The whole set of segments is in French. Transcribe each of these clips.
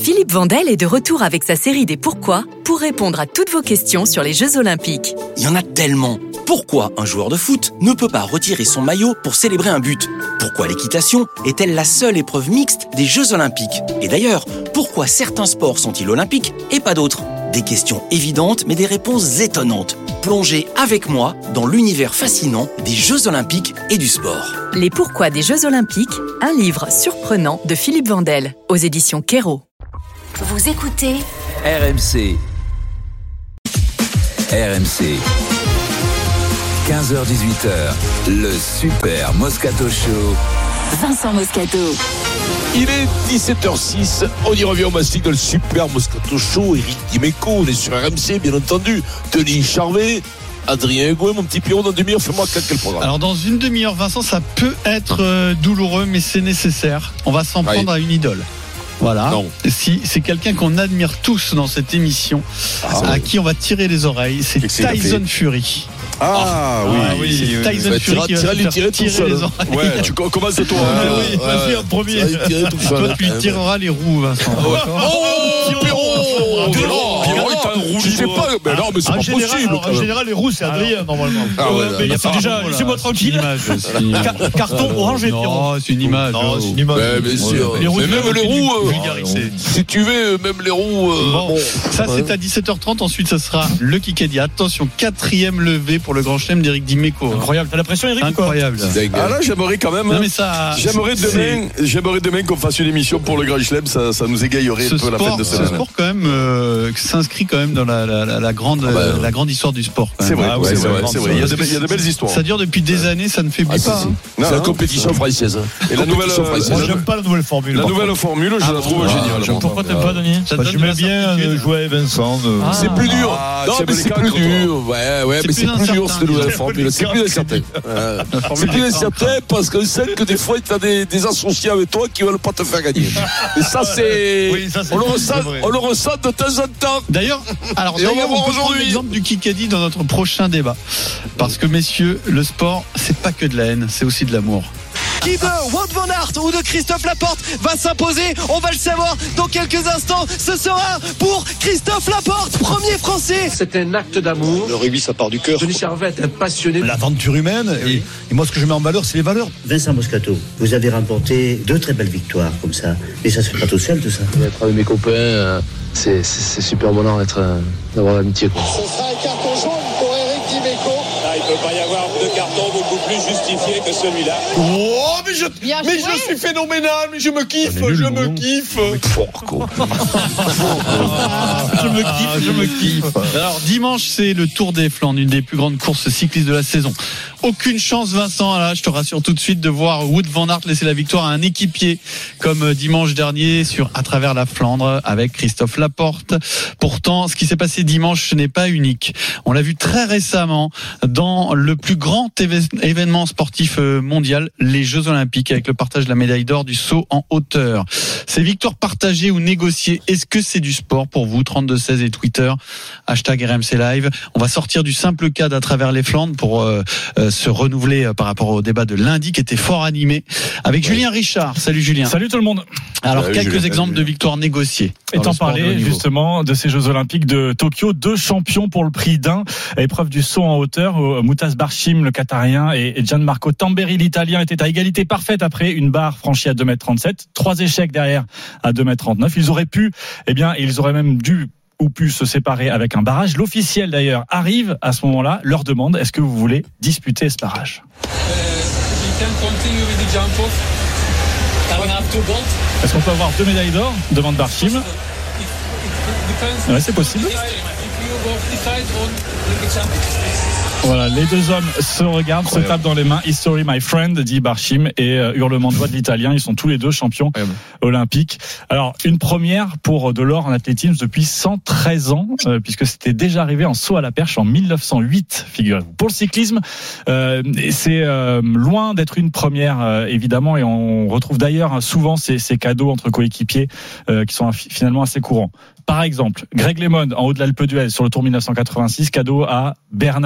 Philippe Vandel est de retour avec sa série des Pourquoi pour répondre à toutes vos questions sur les Jeux Olympiques. Il y en a tellement. Pourquoi un joueur de foot ne peut pas retirer son maillot pour célébrer un but ? Pourquoi l'équitation est-elle la seule épreuve mixte des Jeux Olympiques ? Et d'ailleurs, pourquoi certains sports sont-ils olympiques et pas d'autres ? Des questions évidentes mais des réponses étonnantes. Plongez avec moi dans l'univers fascinant des Jeux Olympiques et du sport. Les Pourquoi des Jeux Olympiques, un livre surprenant de Philippe Vandel, aux éditions Kero. Vous écoutez RMC. RMC. 15h-18h, le Super Moscato Show. Vincent Moscato. Il est 17h06, on y revient au mastic de le Super Moscato Show. Eric Dimeco, on est sur RMC, bien entendu. Denis Charvet, Adrien Hugo, mon petit Pierrot, dans une demi-heure, fais-moi quel programme. Alors dans une demi-heure, Vincent, ça peut être douloureux, mais c'est nécessaire. On va s'en prendre à une idole. Voilà. Non. Si c'est quelqu'un qu'on admire tous dans cette émission, à qui on va tirer les oreilles, c'est Tyson Fury. Oui, c'est Tyson Fury qui va tirer les oreilles. Ouais, tu commences toi. Vas-y en premier. Toi, tu lui tireras les roues, Vincent. Pierrot est un roux. Je sais pas, mais non, mais c'est pas possible. En général, les roues, c'est Adrien, normalement. Mais il y a déjà, laissez-moi tranquille. Carton orange et Pierrot. C'est une image. Non, c'est une image. Bien sûr. Mais même les roues, si tu veux, même les roues. Bon, ça, c'est à 17h30. Ensuite, ça sera le Kikadi. Attention, 4e levée pour le grand chelem d'Éric Dimeco. Incroyable. T'as la pression, Eric? Incroyable. Ah là, j'aimerais quand même. Non, mais ça. J'aimerais demain qu'on fasse une émission pour le grand chelem. Ça nous égayerait un peu la fin de semaine. Ce sport, quand même, s'inscrit quand même dans la grande histoire du sport. C'est vrai. Il y a de belles histoires. Ça dure depuis des années, ça ne faiblit pas. C'est la compétition française. Et la nouvelle. Moi, j'aime pas la nouvelle formule. La nouvelle formule, je la trouve géniale. Pourquoi t'aimes pas, Denis? J'aimais bien jouer avec Vincent. C'est plus dur. Non, mais c'est plus dur. Ouais, mais c'est plus dur cette nouvelle formule. C'est plus incertain. C'est plus incertain parce qu'on sait que des fois, tu as des associés avec toi qui veulent pas te faire gagner. Et ça, c'est. On le ressent de temps en temps. D'ailleurs, on peut prendre l'exemple du Kikadi dans notre prochain débat. Parce que, messieurs, le sport, c'est pas que de la haine, c'est aussi de l'amour. Qui de Wout van Aert ou de Christophe Laporte va s'imposer? On va le savoir dans quelques instants. Ce sera pour Christophe Laporte, premier français. C'est un acte d'amour. Le rugby, ça part du cœur. Denis Charvet est un passionné. L'aventure humaine. Et moi, ce que je mets en valeur, c'est les valeurs. Vincent Moscato, vous avez remporté 2 très belles victoires comme ça. Mais ça se fait pas tout seul, tout ça. Être avec mes copains, c'est super bonheur d'avoir l'amitié. Ce sera un carton jaune pour Eric Dimeco. Il ne peut pas y avoir de carton beaucoup plus justifié que celui-là. Oh, mais je suis phénoménal, mais je me kiffe. Je me kiffe. Alors, dimanche, c'est le Tour des Flandres, une des plus grandes courses cyclistes de la saison. Aucune chance, Vincent, là, je te rassure tout de suite, de voir Wout van Aert laisser la victoire à un équipier comme dimanche dernier à travers la Flandre avec Christophe Laporte. Pourtant, ce qui s'est passé dimanche, ce n'est pas unique. On l'a vu très récemment dans le plus grand événement sportif mondial, les Jeux Olympiques, avec le partage de la médaille d'or du saut en hauteur. Ces victoires partagées ou négociées, est-ce que c'est du sport pour vous? 32-16 et Twitter, hashtag RMC Live. On va sortir du simple cas d'à travers les Flandres pour se renouveler par rapport au débat de lundi qui était fort animé avec Julien Richard. Salut Julien. Salut tout le monde. Alors quelques exemples de victoires négociées. Et t'en parlais justement de ces Jeux Olympiques de Tokyo, 2 champions pour le prix d'un. Épreuve du saut en hauteur, Moutaz Barshim le Qatarien et Gianmarco Tamberi l'Italien étaient à égalité parfaite après une barre franchie à 2,37 m, 3 échecs derrière à 2,39 m. Ils auraient même dû ou pu se séparer avec un barrage. L'officiel d'ailleurs arrive à ce moment-là, leur demande: est-ce que vous voulez disputer ce barrage? Est-ce qu'on peut avoir 2 médailles d'or? Demande Barshim. Ouais, c'est possible. Voilà, les deux hommes se regardent, se tapent dans les mains. History, my friend, dit Barshim, et hurlement de joie de l'Italien. Ils sont tous les deux champions olympiques. Alors, une première pour de l'or en athlétisme depuis 113 ans, puisque c'était déjà arrivé en saut à la perche en 1908, figurez-vous. Pour le cyclisme, c'est loin d'être une première, évidemment, et on retrouve d'ailleurs souvent ces cadeaux entre coéquipiers qui sont finalement assez courants. Par exemple, Greg LeMond en haut de l'Alpe d'Huez sur le Tour 1986, cadeau à Bernard Hinault qui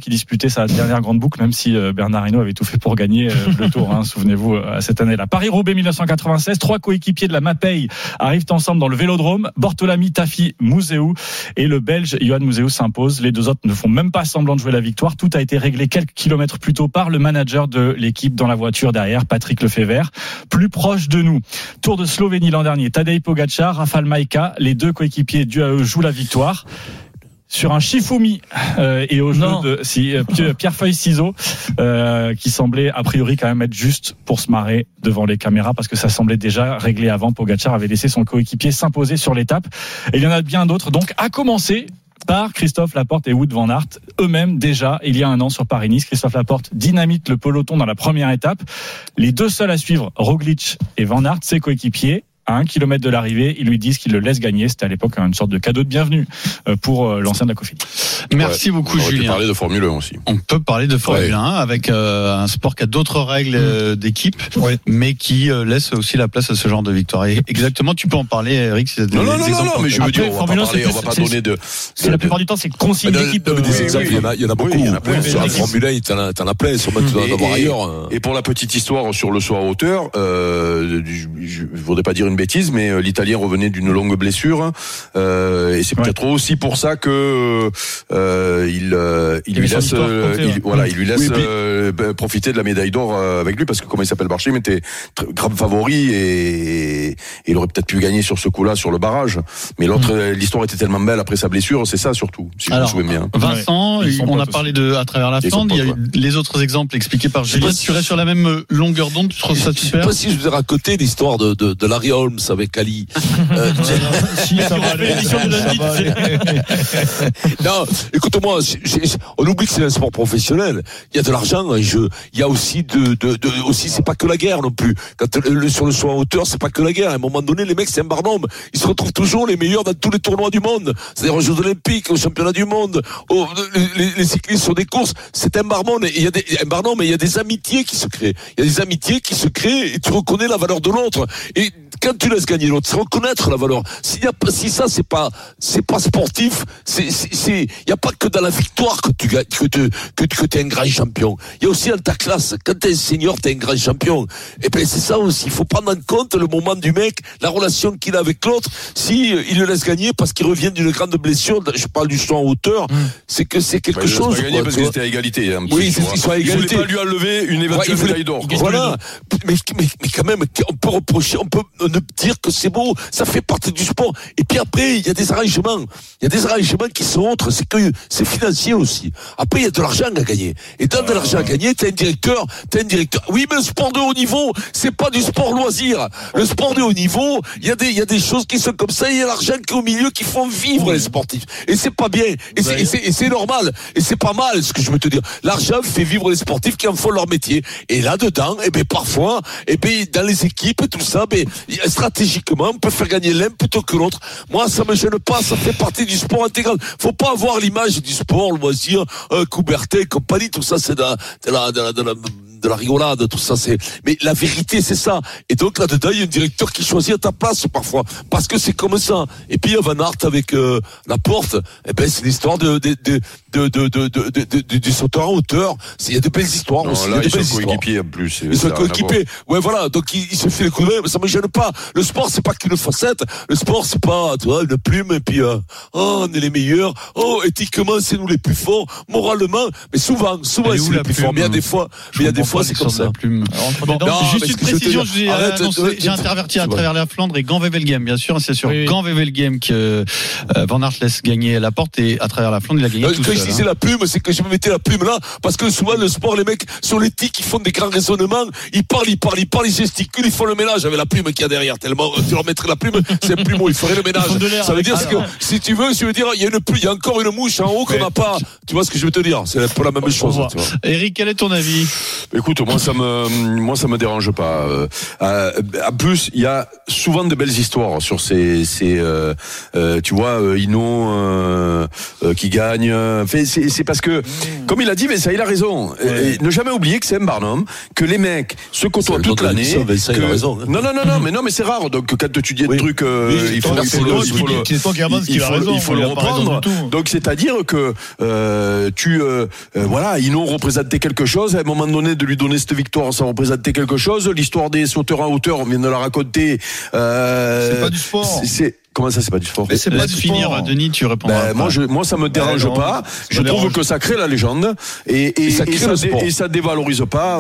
qui disputait sa dernière grande boucle, même si Bernard Hinault avait tout fait pour gagner le Tour, souvenez-vous, à cette année-là. Paris-Roubaix 1996, 3 coéquipiers de la Mapei arrivent ensemble dans le Vélodrome. Bortolami, Tafi, Mouzéou et le Belge Johan Mouzéou s'impose. Les deux autres ne font même pas semblant de jouer la victoire. Tout a été réglé quelques kilomètres plus tôt par le manager de l'équipe dans la voiture derrière, Patrick Lefebvre. Plus proche de nous, Tour de Slovénie l'an dernier, Tadej Pogačar, Rafał Majka, les deux coéquipiers dû à eux jouent la victoire. Sur un Shifumi et au jeu de pierre feuille ciseaux qui semblait a priori quand même être juste pour se marrer devant les caméras parce que ça semblait déjà réglé avant. Pogačar avait laissé son coéquipier s'imposer sur l'étape et il y en a bien d'autres, donc à commencer par Christophe Laporte et Wout van Aert eux-mêmes déjà il y a un an sur Paris-Nice. Christophe Laporte dynamite le peloton dans la première étape. Les deux seuls à suivre, Roglic et Van Aert, ses coéquipiers, à 1 kilomètre de l'arrivée, ils lui disent qu'ils le laissent gagner. C'était à l'époque une sorte de cadeau de bienvenue pour l'ancien de la Cofidis. Merci beaucoup, Julien. On peut parler de Formule 1 aussi. On peut parler de Formule 1 avec un sport qui a d'autres règles d'équipe, mais qui laisse aussi la place à ce genre de victoire. Et exactement, tu peux en parler, Eric. Si non, mais je veux dire, on va pas donner de. La plupart du temps, c'est consigne d'équipe. Des exemples, il y en a beaucoup. Sur la Formule 1, t'en as plein. Sûrement, tu dois en avoir ailleurs. Et pour la petite histoire sur le saut à hauteur, je voudrais pas dire une bêtise, mais l'Italien revenait d'une longue blessure, et c'est peut-être aussi pour ça que il lui laisse profiter de la médaille d'or avec lui, parce que comme il s'appelle Barchim était grave favori et il aurait peut-être pu gagner sur ce coup-là sur le barrage. Mais l'autre, l'histoire était tellement belle après sa blessure, c'est ça surtout. Si je me souviens bien. Vincent, on a parlé de à travers la Flandre. Il y a eu les autres exemples expliqués par Julien. Tu restes sur la même longueur d'onde. Tu trouves ça super? Je sais pas si je vais raconter l'histoire de Larry Holmes avec Ali. Non, écoute-moi, on oublie que c'est un sport professionnel. Il y a de l'argent en jeu. Il y a aussi aussi, c'est pas que la guerre non plus. Quand sur le saut en hauteur, c'est pas que la guerre. À un moment donné, les mecs, c'est un barnum. Ils se retrouvent toujours les meilleurs dans tous les tournois du monde. C'est-à-dire aux Jeux Olympiques, aux Championnats du monde, les cyclistes sur des courses. C'est un barnum. Et il y a des amitiés qui se créent. Il y a des amitiés qui se créent et tu reconnais la valeur de l'autre. Et quand tu laisses gagner l'autre, c'est reconnaître la valeur. Si ça, c'est pas sportif, il y a pas que dans la victoire que tu gagnes, que t'es un grand champion. Il y a aussi dans ta classe. Quand t'es un senior, t'es un grand champion. Et ben, c'est ça aussi. Il faut prendre en compte le moment du mec, la relation qu'il a avec l'autre. Si il le laisse gagner parce qu'il revient d'une grande blessure, je parle du saut en hauteur, c'est que c'est quelque chose. Il a gagné parce qu'ils étaient à égalité. Oui, ils sont à égalité. Il voulait pas lui enlever une éventuelle médaille d'or. Voilà. Mais quand même, on peut reprocher, on peut ne dire que c'est beau, ça fait partie du sport. Et puis après, il y a des arrangements. Il y a des arrangements qui sont autres. C'est que c'est financier aussi. Après, il y a de l'argent à gagner. Et dans de l'argent à gagner, t'as un directeur. Oui, mais le sport de haut niveau, c'est pas du sport loisir. Le sport de haut niveau, il y a des choses qui sont comme ça. Il y a l'argent qui est au milieu qui font vivre les sportifs. Et c'est pas bien. Et c'est normal. Et c'est pas mal, ce que je veux te dire. L'argent fait vivre les sportifs qui en font leur métier. Et là-dedans, parfois, dans les équipes et tout ça, stratégiquement, on peut faire gagner l'un plutôt que l'autre. Moi, ça me gêne pas, ça fait partie du sport intégral. Faut pas avoir l'image du sport, le loisir, Coubertin, compagnie, tout ça, c'est de la rigolade, tout ça, mais la vérité, c'est ça. Et donc, là-dedans, il y a un directeur qui choisit à ta place, parfois. Parce que c'est comme ça. Et puis, il y a Van Aert avec, Laporte. C'est l'histoire du sauteur en hauteur. Il y a de belles histoires aussi. Là, ils sont coéquipiers, en plus. Ils sont coéquipiers. Ouais, voilà. Donc, il se fait les coups de main, mais ça me gêne pas. Le sport, c'est pas qu'une facette. Le sport, c'est pas, tu vois, une plume, et puis, on est les meilleurs. Éthiquement, c'est nous les plus forts. Moralement, mais souvent, c'est les plus forts. Mais il y a des fois, c'est comme ça. Juste une précision, j'ai interverti à travers la Flandre et Gand-Wevelgem, bien sûr. C'est sur Gand-Wevelgem que Van Aert laisse gagner Laporte et à travers la Flandre, il a gagné tout seul. Quand je disais la plume, c'est que je me mettais la plume là, parce que souvent, le sport, les mecs, sur l'éthique, ils font des grands raisonnements, ils parlent, ils gesticulent, ils font le ménage avec la plume qu'il y a derrière, tellement, tu leur mettrais la plume, c'est un plumeau, il ferait le ménage. Ça veut dire que, si tu veux, dire, il y a encore une mouche en haut qu'on n'a pas. Tu vois ce que je veux te dire? C'est pour la même chose. Eric, quel est ton avis? Écoute, moi ça me dérange pas. En plus, il y a souvent de belles histoires sur ces tu vois, Hinault qui gagne. C'est parce que, comme il a dit, mais ça, il a raison. Et ne jamais oublier que c'est un Barnum, que les mecs se côtoient toute l'année. Ça, il a raison. Non, mais c'est rare. Donc quand tu dis des trucs, il faut le reprendre. Donc c'est-à-dire que voilà, Hinault représentait quelque chose. À un moment donné, de lui donner cette victoire, ça représentait quelque chose. L'histoire des sauteurs en hauteur, on vient de la raconter. C'est pas du sport. Comment ça, c'est pas du sport? Mais c'est pas du finir, sport. Denis, tu répondras. Moi, ça me dérange pas. Je trouve que ça crée la légende et ça dévalorise pas,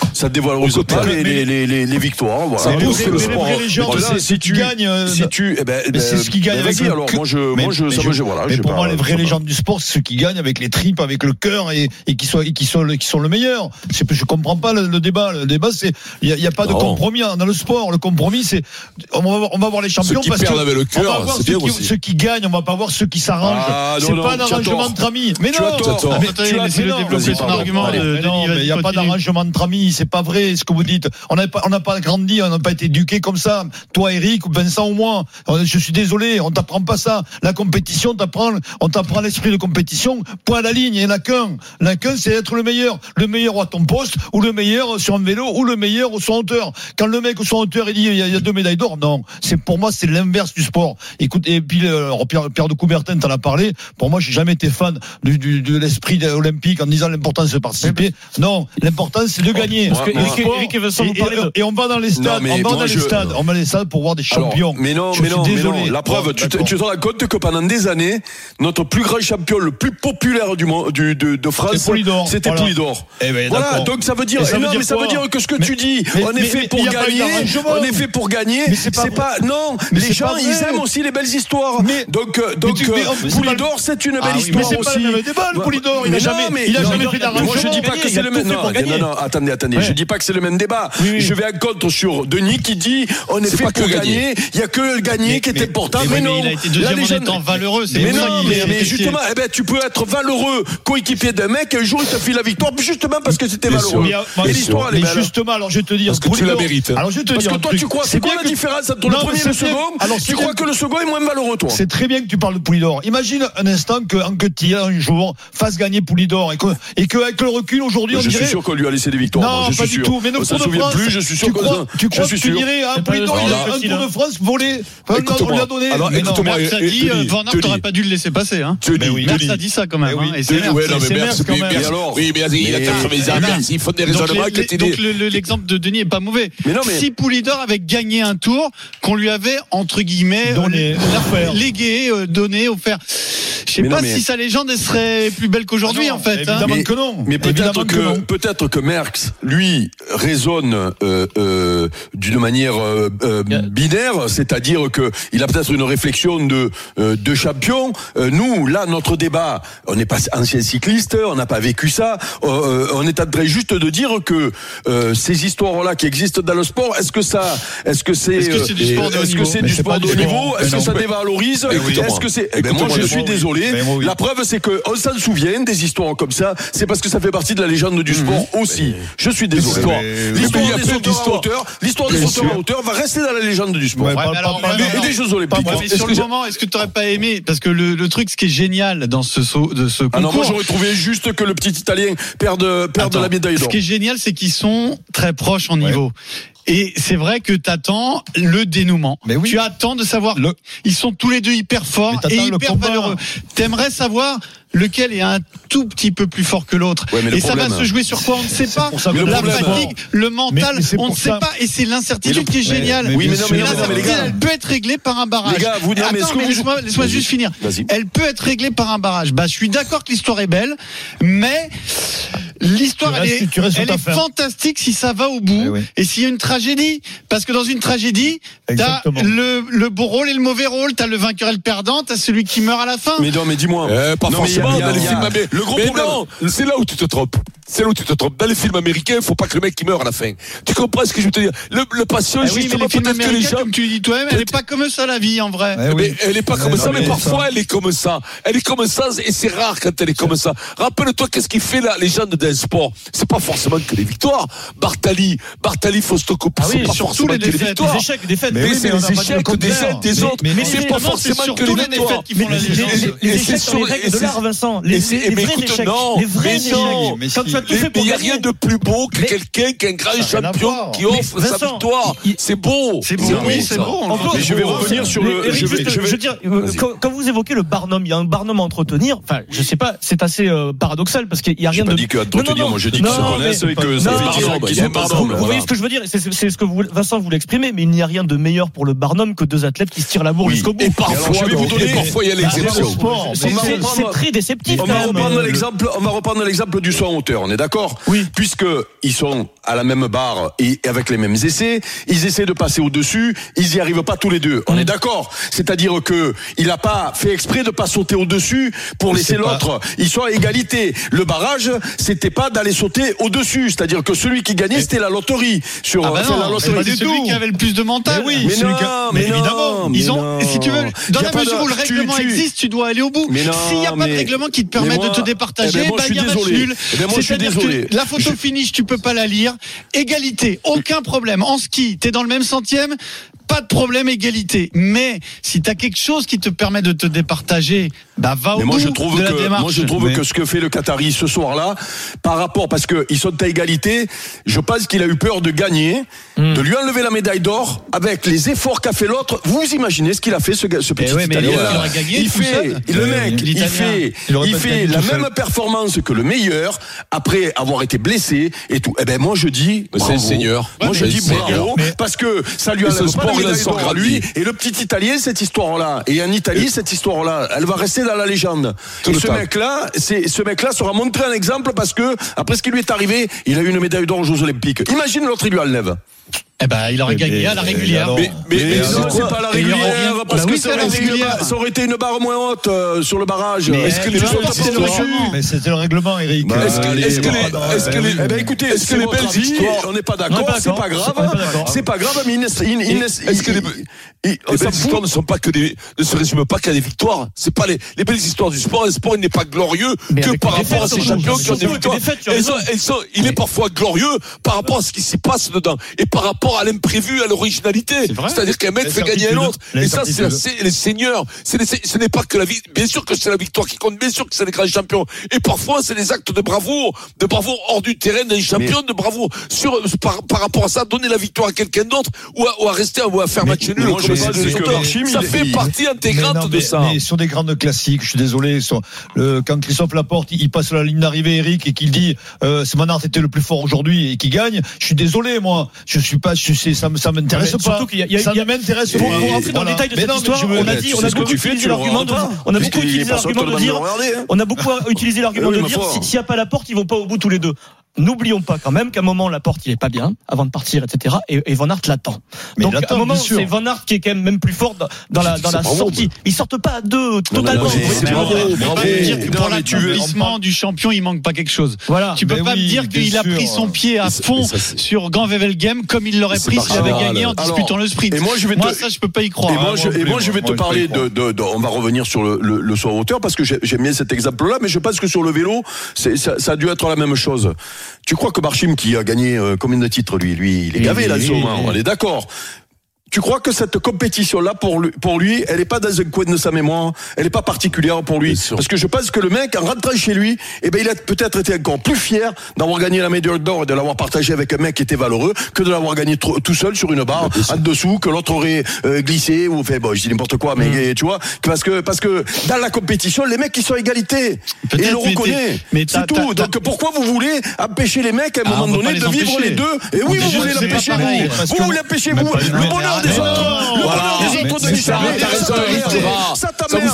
les victoires. Voilà. C'est pour le sport. Si tu gagnes, c'est ce qui gagne avec le cœur. Mais pour moi, les vraies légendes du sport, c'est ceux qui gagnent avec les tripes, avec le cœur et qui sont le meilleur. Je comprends pas le débat. Le débat, c'est il y a pas de compromis dans le sport. Le compromis, c'est on va voir les champions parce que on va voir ceux qui gagnent, on va pas voir ceux qui s'arrangent. C'est pas un arrangement entre amis. Mais non, laissez-le développer son argument. Non, mais il n'y a pas d'arrangement entre amis. C'est pas vrai ce que vous dites. On n'a pas grandi, on n'a pas été éduqués comme ça. Toi, Eric, ou Vincent ou moi. Je suis désolé, on t'apprend pas ça. La compétition, on t'apprend l'esprit de compétition. Point à la ligne, il y en a qu'un. L'un, c'est être le meilleur à ton poste, ou le meilleur sur un vélo, ou le meilleur au saut en hauteur. Quand le mec au saut en hauteur, il dit il y a 2 médailles d'or. Non, pour moi, c'est l'inverse du sport. Écoute, et puis Pierre de Coubertin t'en a parlé. Pour moi, j'ai jamais été fan de l'esprit olympique en disant l'important c'est de participer. Non, l'important c'est de gagner. Eric et Vincent vous parlez et on va dans les stades, on va dans les stades pour voir des champions. Mais non. La preuve, tu te rends compte que pendant des années, notre plus grand champion, le plus populaire du monde, de France, c'était Poulidor. Voilà, donc ça veut dire, ça veut dire que ce que tu dis, on est fait pour gagner, c'est pas, non, les gens, ils aiment aussi les belles histoires. Donc Poulidor, c'est une belle histoire aussi. Mais c'est pas le même débat, le Poulidor. Il a jamais fait d'arrangement. Moi, je dis pas que c'est le même. Non, attendez. Je dis pas que c'est le même débat. Je vais à contre sur Denis qui dit on est fait pour gagner. Il y a que gagner qui est important. Mais non. Il a été deuxième en étant valeureux. Mais justement, tu peux être valeureux coéquipier d'un mec et un jour il te file la victoire justement parce que c'était valeureux. Et l'histoire, elle est belle. Justement, alors je vais te dire. Parce que tu la mérites. Alors je vais te dire. Parce que toi, tu crois. C'est quoi la différence entre le premier et le second? Tu crois que le second est moins valeureux, toi? C'est très bien que tu parles de Poulidor. Imagine un instant qu'Anquetil, un jour, fasse gagner Poulidor et qu'avec le recul, aujourd'hui, on dirait. Je suis sûr qu'on lui a laissé des victoires. Non, pas du tout. Mais ne se souvient plus, je suis sûr que ça. Tu crois que tu dirais, Poulidor, il a un Tour de France volé. On lui a donné. Alors, écoute-moi. Merckx a dit, Van Aert, t'aurais pas dû le laisser passer, hein. Merckx a dit ça quand même, et c'est Merckx quand même. Oui, mais il a 80 ans, il faut des raisonnements. Donc, l'exemple de Denis est pas mauvais. Si Poulidor avait gagné un tour, qu'on lui avait, entre guillemets, légué, donné, offert. Je sais pas si sa légende serait plus belle qu'aujourd'hui, en fait. Évidemment que non. Mais peut-être que Merckx, lui, raisonne d'une manière binaire, c'est-à-dire que il a peut-être une réflexion de champion. Nous, là, notre débat, on n'est pas ancien cycliste, on n'a pas vécu ça. On est en train juste de dire que ces histoires-là qui existent dans le sport, est-ce que c'est du sport de haut niveau? Est-ce que ça dévalorise? Est-ce que c'est moi, je suis désolé. La preuve, c'est que on s'en souvient des histoires comme ça. C'est parce que ça fait partie de la légende du sport aussi. Je suis désolé. L'histoire des sauteurs en hauteur va rester dans la légende du sport. Et des Jeux Olympiques. Sur le moment, est-ce que tu n'aurais pas aimé? Parce que le truc, ce qui est génial dans ce concours. Ah non, moi j'aurais trouvé juste que le petit Italien perde la médaille d'or. Ce qui est génial, c'est qu'ils sont très proches en niveau. Et c'est vrai que t'attends le dénouement. Mais oui. Tu attends de savoir. Ils sont tous les deux hyper forts et hyper valeureux. T'aimerais savoir lequel est un tout petit peu plus fort que l'autre. Et ça va se jouer sur quoi? On ne sait pas. La fatigue, le mental, on ne sait pas. Et c'est l'incertitude qui est géniale. Oui, mais l'incertitude, elle peut être réglée par un barrage. Les gars, vous dites, laisse-moi juste finir. Elle peut être réglée par un barrage. Je suis d'accord que l'histoire est belle, mais l'histoire, elle est fantastique si ça va au bout et s'il y a une tragédie. Parce que dans une tragédie, t'as le beau rôle et le mauvais rôle, t'as le vainqueur et le perdant, t'as celui qui meurt à la fin. Mais non, mais dis-moi. Pas forcément, le gros problème. Non, c'est là où tu te trompes. c'est là où tu te trompes. Dans les films américains, il faut pas que le mec il meure à la fin. Tu comprends ce que je veux te dire? Le patient, justement, peut-être que les gens. Comme tu dis toi-même, elle est pas comme ça la vie en vrai. Mais elle est pas comme ça, mais parfois elle est comme ça. Elle est comme ça et c'est rare quand elle est comme ça. Rappelle-toi qu'est-ce qui fait la légende d'un sport. C'est pas forcément que les victoires. Bartali, Fausto-Coppi, c'est pas forcément que les victoires. Les échecs, les défaites. Mais c'est les échecs des autres. Mais c'est pas forcément que les victoires. Les échecs sont les règles de l'art, Vincent. Les vrais échecs. Les vrais échecs. Quand tu as tout fait pour gagner. Il n'y a rien de plus beau que quelqu'un qui est un grand champion qui offre sa victoire. C'est beau. C'est beau. Oui, c'est beau. Mais je vais revenir sur le. Je veux dire, quand vous évoquez le Barnum, il y a un Barnum à entretenir. Enfin, je sais pas, c'est assez paradoxal parce qu'il y a rien de. J'ai pas dit qu'entretenir, moi j'ai dit qu'ils se connaissent et que ça fait Barnum. Vous voyez ce que je veux dire? C'est ce que Vincent voulait exprimer, mais il n'y a rien de meilleur pour le Barnum que deux athlètes qui se tirent la bourre jusqu'au bout. Et parfois, je vais vous donner. Parfois, il y a l'exception. C'est très déceptif. On va reprendre l'exemple du saut en hauteur. On est d'accord? Oui. Puisque ils sont à la même barre et avec les mêmes essais, ils essaient de passer au-dessus, ils y arrivent pas tous les deux. On est d'accord? C'est-à-dire que il a pas fait exprès de pas sauter au-dessus pour laisser l'autre. Ils sont à égalité. Le barrage, c'était pas d'aller sauter au-dessus. C'est-à-dire que celui qui gagnait, c'était la loterie. Sur la loterie. C'est celui qui avait le plus de mental. Mais évidemment. Ils ont, si tu veux, dans la mesure où le règlement existe, tu dois aller au bout. S'il n'y a pas de règlement qui te permet de te départager, il y a match nul. C'est-à-dire que la photo finish, tu peux pas la lire. Égalité, aucun problème. En ski, t'es dans le même centième, pas de problème, égalité. Mais si t'as quelque chose qui te permet de te départager, va au bout de la démarche. Moi, je trouve que ce que fait le Qatari ce soir-là, par rapport, parce qu'ils sont à égalité, je pense qu'il a eu peur de gagner, de lui enlever la médaille d'or, avec les efforts qu'a fait l'autre. Vous imaginez ce qu'il a fait, ce petit Italien. Il fait la même performance que le meilleur, après avoir été blessé et tout. Moi, je dis, c'est le seigneur. Moi, je dis bravo, parce que ça lui enlève pas la médaille d'or à lui. Et le petit Italien, cette histoire-là, et en Italie, cette histoire-là, elle va rester dans la légende. Et ce mec-là sera montré un exemple parce que, après ce qui lui est arrivé, il a eu une médaille d'or aux Jeux Olympiques. Imagine l'autre, il lui enlève. Il aurait gagné à la régulière. Mais non, c'est pas la régulière, parce que ça aurait été une barre moins haute sur le barrage. Est-ce que mais c'était le règlement, Eric. Écoutez, est-ce que les belles histoires, on n'est pas d'accord, c'est pas grave. C'est pas grave, mais est-ce que les belles histoires ne sont pas ne se résument pas qu'à des victoires? C'est pas les belles histoires du sport. Le sport, il n'est pas glorieux que par rapport à ces champions qui ont des victoires. Il est parfois glorieux par rapport à ce qui s'y passe dedans et par rapport à l'imprévu, à l'originalité. C'est-à-dire qu'un mec fait gagner un autre. Et ça, c'est les seigneurs. Ce n'est pas que la vie. Bien sûr que c'est la victoire qui compte. Bien sûr que c'est les grands champions. Et parfois, c'est les actes de bravoure hors du terrain des champions, de bravoure par rapport à ça, donner la victoire à quelqu'un d'autre ou à rester ou à faire match nul. Ça fait partie intégrante de ça. Mais sur des grandes classiques, je suis désolé, quand Christophe Laporte, il passe la ligne d'arrivée, Eric, et qu'il dit, Van Aert était le plus fort aujourd'hui et qu'il gagne, je suis désolé, moi. Je suis pas, ça m'intéresse pas. Surtout qu'il y a, ça ne m'intéresse pas. Pour rentrer dans le détail de cette histoire, on a beaucoup utilisé l'argument de dire, s'il n'y a pas Laporte, ils vont pas au bout tous les deux. N'oublions pas quand même qu'à un moment Laporte il est pas bien avant de partir, etc. Et Van Aert l'attend. Donc à un moment c'est Van Aert qui est quand même plus fort dans la sortie. Ils sortent pas à deux totalement. Pour l'accomplissement du champion, il manque pas quelque chose. Voilà. Tu peux pas me dire qu'il a pris son pied à fond sur Grand Wevelgem comme il l'aurait pris s'il avait gagné en disputant le sprint. Moi ça je peux pas y croire. Et moi je vais te parler on va revenir sur le saut en hauteur parce que j'aime bien cet exemple-là, mais je pense que sur le vélo ça a dû être la même chose. Tu crois que Barchim, qui a gagné combien de titres, lui, il est gavé là, on est d'accord. Tu crois que cette compétition-là, pour lui, elle est pas dans un coin de sa mémoire, elle est pas particulière pour lui. Parce que je pense que le mec, en rentrant chez lui, il a peut-être été encore plus fier d'avoir gagné la médaille d'or et de l'avoir partagé avec un mec qui était valeureux que de l'avoir gagné tout seul sur une barre, en dessous, que l'autre aurait glissé ou fait, je dis n'importe quoi, mais tu vois, parce que dans la compétition, les mecs, ils sont à égalité. Et il le reconnaît. C'est tout. Donc pourquoi vous voulez empêcher les mecs, à un moment donné, de vivre les deux? Et oui, vous voulez l'empêcher, vous voulez empêcher, vous. Le bonheur des autres. Voilà. Les autres de ça t'emmerde.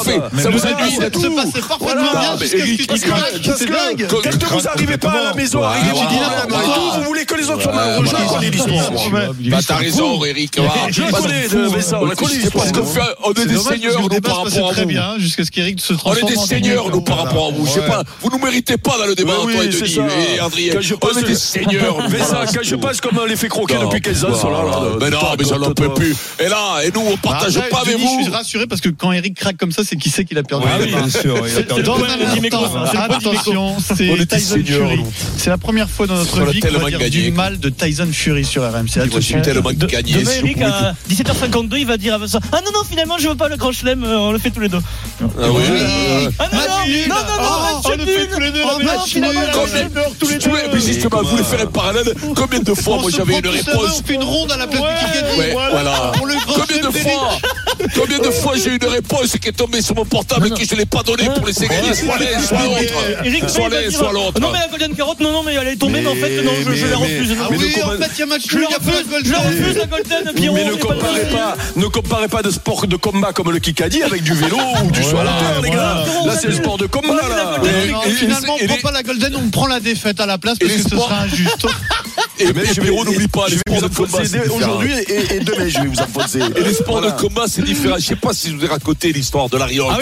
fait. Ça vous ennuie ça se passait parfaitement bien jusqu'à ce que tu craques. C'est dingue. Quand vous n'arrivez pas à la maison à régler vos problèmes, vous voulez que les autres soient malheureux. Je connais l'histoire. Bah, t'as raison, Eric. Je connais, ça, on connaît. C'est parce qu'on est des seigneurs, nous, par rapport à très vous. bien, jusqu'à ce qu'Eric se On est transforme des en seigneurs, nous, par rapport à vous. Je sais pas, vous nous méritez pas dans le débat, toi et Denis et Adrien. On est des seigneurs. Quand je passe comme on les fait croquer depuis 15 ans, ça là. Mais non, mais j'en peux plus. Et là, et nous, on partage pas avec vous. Je suis rassuré parce que quand Eric craque comme ça, c'est qu'il sait qu'il a perdu. Ah oui, bien sûr. Attention, c'est Tyson Fury. C'est la première fois dans notre vie qu'on va dire du mal de Tyson Fury sur RMC. Je suis tellement gagné. Demain, Eric, à 17h52, il va dire à Vincent: ah non, finalement, je veux pas le grand chelem, on le fait tous les deux. Ah oui. Ah non, on le fait tous les deux. Mais justement, vous voulez faire un parallèle. Combien de fois, moi, j'avais une réponse. On fait une ronde à la place du Kikadi. Voilà. Combien de fois j'ai eu une réponse qui est tombée sur mon portable et que je ne l'ai pas donnée pour laisser gagner soit l'un, soit l'autre. Soit l'un, soit l'autre. Non, mais la Golden Carotte, non, mais elle est tombée, mais en fait, non, je la refuse. Ah oui, en fait, il y a match nul, il y a pas de Golden. Je la refuse, la Golden, Pierrot. Mais ne comparez pas de sport de combat comme le Kikadi avec du vélo ou du saut à la terre, les gars. Là, c'est le sport de combat, là. Finalement, on ne prend pas la Golden, on prend la défaite à la place parce que ce sera injuste. Et Pierrot, n'oublie pas, les sports de combat, aujourd'hui et demain, je vais vous enfoncer. Et les sports de combat, c'est différent. Je ne sais pas si je vous ai raconté l'histoire de Larry Holmes. Ah oui,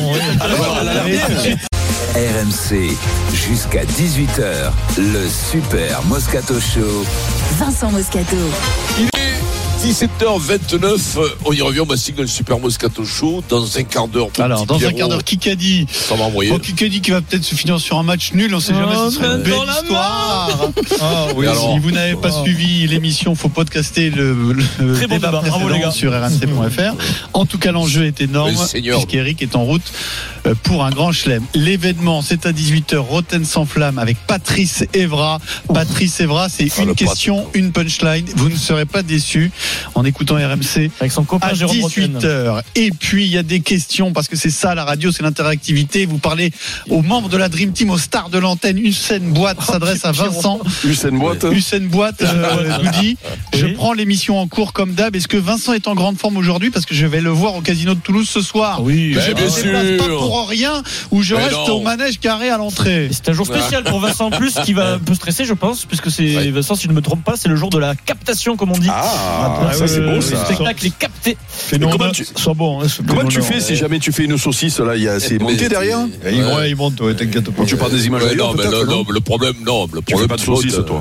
vas-y. RMC, jusqu'à 18h, le Super Moscato Show. Vincent Moscato. Il est 17h29, on y revient, on va signer le Super Moscato Show dans un quart d'heure. Alors, dans un quart d'heure, Kikadi. Ça va envoyer. Bon, Kikadi qui va peut-être se finir sur un match nul, on sait jamais, ce serait une belle histoire. Oui, alors, si vous n'avez pas suivi l'émission, faut podcaster le débat précédent sur rmc.fr. En tout cas, l'enjeu est énorme, puisqu'Eric est en route pour un grand chelem. L'événement, c'est à 18h, Rotten sans flamme avec Patrice Evra. Patrice Evra, c'est une question, une punchline. Vous ne serez pas déçus en écoutant RMC avec son copain à 18h. Et puis il y a des questions parce que c'est ça la radio, c'est l'interactivité. Vous parlez aux membres de la Dream Team, aux stars de l'antenne. Usain Boîte s'adresse à Vincent. Usain Boîte nous dit: je prends l'émission en cours comme d'hab. Est-ce que Vincent est en grande forme aujourd'hui parce que je vais le voir au Casino de Toulouse ce soir? Oui, je bien sûr. Pas pour rien où je reste au manège carré à l'entrée. C'est un jour spécial pour Vincent en plus qui va un peu stresser, je pense, puisque c'est Vincent, si je ne me trompe pas, c'est le jour de la captation, comme on dit. Ça c'est beau, ça. Le spectacle est capté. Comment tu fais si jamais tu fais une saucisse là, c'est monté derrière? Il monte, t'inquiète pas. Tu parles des images non, le problème pas de saucisse, toi.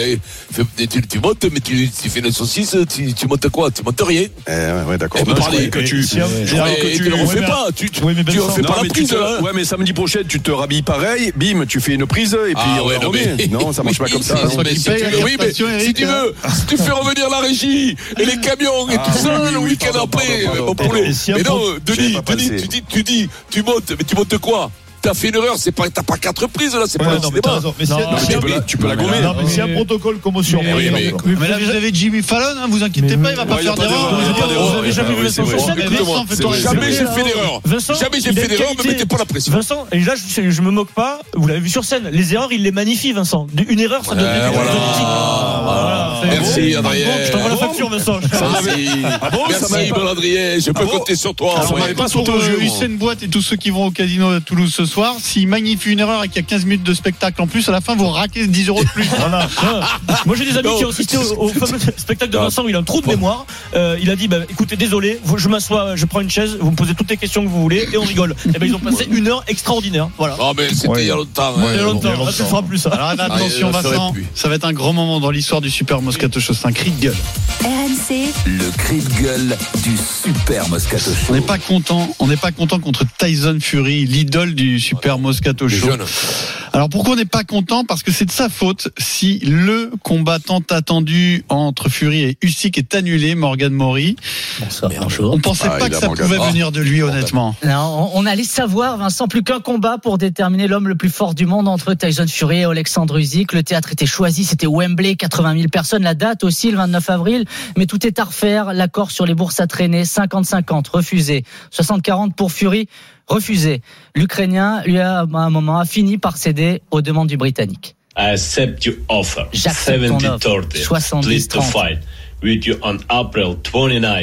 Tu montes, mais tu fais une saucisse, tu montes quoi? Tu montes rien. Ouais, d'accord. Je croyais que tu le refais pas. Tu refais pas la prise. Ouais, mais samedi prochain, tu te rhabilles pareil, bim, tu fais une prise et puis on remet. Non, ça marche pas comme ça. Oui, mais si tu veux, si tu fais revenir la régie et les camions et tout ça le week-end après, mais non, Denis, tu montes, mais tu montes quoi? T'as fait une erreur, t'as pas 4 prises là, c'est pas un cinéma. Tu peux la gommer. Non, mais c'est un protocole commotion. Mais là, vous avez Jimmy Fallon, vous inquiétez pas, il va pas faire d'erreur. Jamais j'ai fait d'erreur. Jamais j'ai fait d'erreur, me mettez pas la pression. Vincent, et là, je me moque pas, vous l'avez vu sur scène, les erreurs, il les magnifie, Vincent. Une erreur, ça devient Merci, Adrien. Je t'envoie la facture, Vincent. Merci, bon Adrien, je peux compter sur toi. Usain Boîte et tous ceux qui vont au Casino à Toulouse ce soir, s'il magnifie une erreur et qu'il y a 15 minutes de spectacle en plus, à la fin vous raquez 10 € de plus. Moi j'ai des amis qui ont assisté au fameux spectacle de Vincent où il a un trou de mémoire. Il a dit écoutez, désolé, je m'assois, je prends une chaise, vous me posez toutes les questions que vous voulez et on rigole. Et ils ont passé une heure extraordinaire. Voilà. Non mais c'était il y a longtemps. Il y a longtemps. Là, tu ne feras plus ça. Alors attention Vincent, ça va être un grand moment dans l'histoire du Super Moscato Show. C'est un cri de gueule. RMC, le cri de gueule du Super Moscato Show. On n'est pas content contre Tyson Fury, l'idole du Super Moscato Show. Alors pourquoi on n'est pas content? Parce que c'est de sa faute si le combattant attendu entre Fury et Usyk est annulé, Morgan Mori. On pensait pas que ça pouvait venir de lui, honnêtement. Non, on allait savoir, Vincent, plus qu'un combat pour déterminer l'homme le plus fort du monde entre Tyson Fury et Alexandre Usyk. Le théâtre était choisi, c'était Wembley, 80 000 personnes. La date aussi, le 29 avril. Mais tout est à refaire. L'accord sur les bourses a traîné. 50-50, refusé. 60-40 pour Fury, refusé. L'Ukrainien, lui, à un moment, a fini par céder aux demandes du Britannique. I accept your offer. 70-30. Please to fight with you on April 29th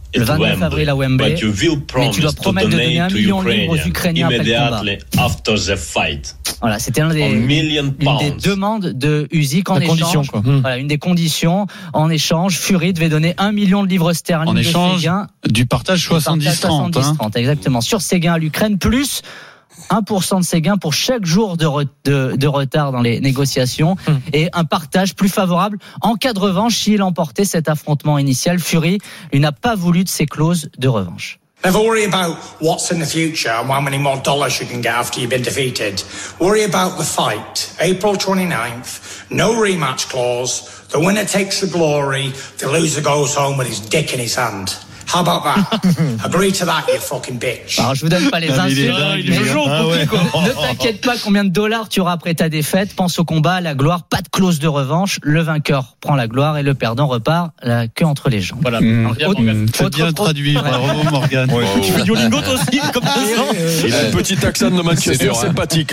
le 29 avril à Wembley, mais tu dois promettre de donner 1 million de livres aux Ukrainiens après le combat. Voilà, c'était une des demandes de Usyk en échange. Voilà, une des conditions. En échange, Fury devait donner 1 million de livres sterling en échange du partage 70-30. Exactement. Sur ses gains à l'Ukraine, plus 1% de ses gains pour chaque jour de retard dans les négociations et un partage plus favorable en cas de revanche s'il emportait cet affrontement initial. Fury, lui, n'a pas voulu de ces clauses de revanche. Never worry about what's in the future and how many more dollars you can get after you've been defeated. Worry about the fight. April 29th, no rematch clause. The winner takes the glory. The loser goes home with his dick in his hand. How about that? Agree to that, you fucking bitch. Alors, je vous donne pas les insultes. Ne t'inquiète pas combien de dollars tu auras après ta défaite. Pense au combat, à la gloire, pas de clause de revanche. Le vainqueur prend la gloire et le perdant repart la queue entre les jambes. Voilà. C'est bien traduit. Bravo, Morgane. Tu fais du Duolingo toi aussi, comme ça. Il a un petit accent de Manchester sympathique.